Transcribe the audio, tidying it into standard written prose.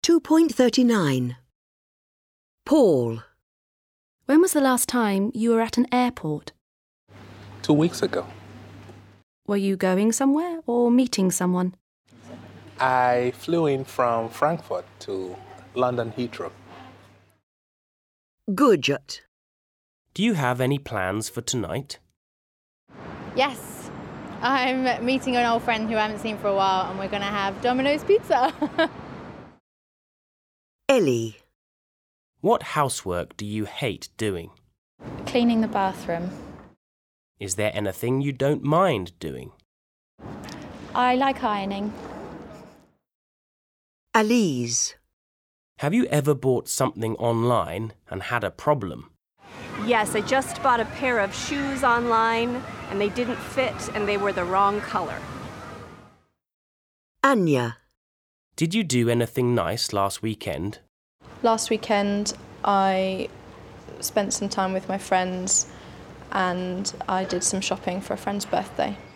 2.39. Paul. When was the last time you were at an airport? 2 weeks ago. Were you going somewhere or meeting someone? I flew in from Frankfurt to London Heathrow. Gurjot. Do you have any plans for tonight? Yes, I'm meeting an old friend who I haven't seen for a while and we're going to have Domino's pizza. Ellie. What housework do you hate doing? Cleaning the bathroom. Is there anything you don't mind doing? I like ironing. Alize. Have you ever bought something online and had a problem? Yes, I just bought a pair of shoes online and they didn't fit and they were the wrong color. Anya. Did you do anything nice last weekend? Last weekend I spent some time with my friends and I did some shopping for a friend's birthday.